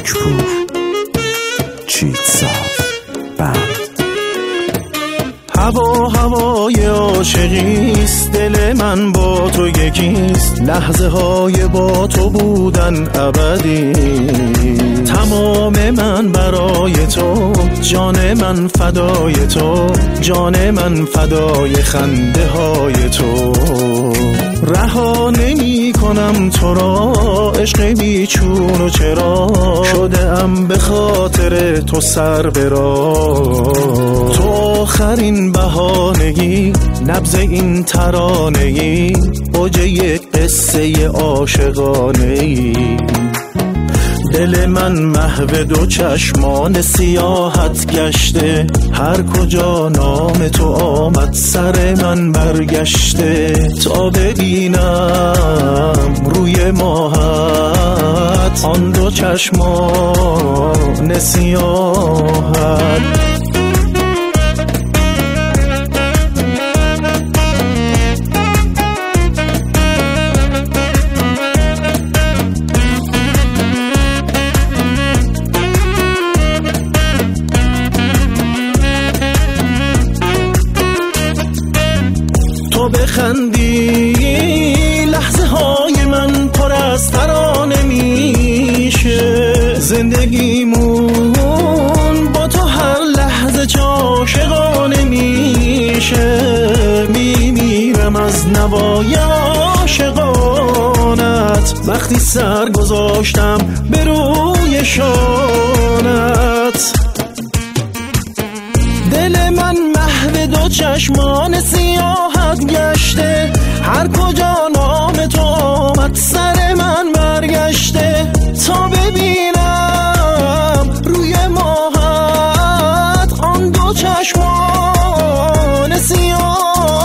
کوچپور چیتساز بند. هوای عاشقیست، دل من با تو یکیست، لحظه های با تو بودن ابدی. تمام من برای تو، جان من فدای تو، جان من فدای خنده های تو. رها نمی کنم تو را عشق بی چون و چرا، شده ام به خاطر تو سر برا. تو آخرین بهانگی، نبض این ترانگی، اوج یک قصه عاشقانه‌ای. دل من محو دو چشمان سیاحت گشته، هر کجا نام تو آمد سر من برگشته. تا ببینم روی ماهت آن دو چشمان سیاحت. تو بخندی لحظه های من پر از ترانه میشه، زندگیمون با تو هر لحظه عاشقانه میشه. میمیرم از نوای عاشقانت، وقتی سر گذاشتم به روی شانت. دل من محو دو چشمان سیاحت گشته، هر کجا نام تو آمد سر من برگشته. تا ببینم روی ماهت آن دو چشمان سیاحت.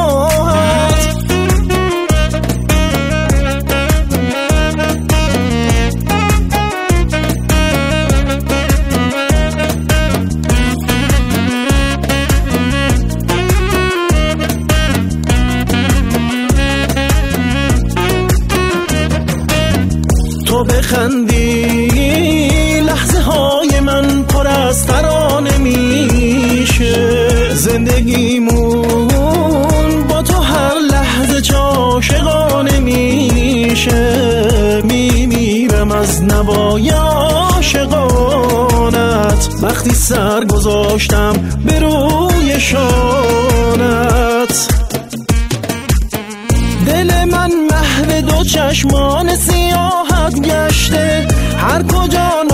تو بخندی لحظه های من پر از ترانه میشه، زندگیمون با تو هر لحظه عاشقانه میشه. میمیرم از نوای عاشقانت، وقتی سر گذاشتم به روی شانت. دل من محو دو چشمان سیاحت گشته، هر کجا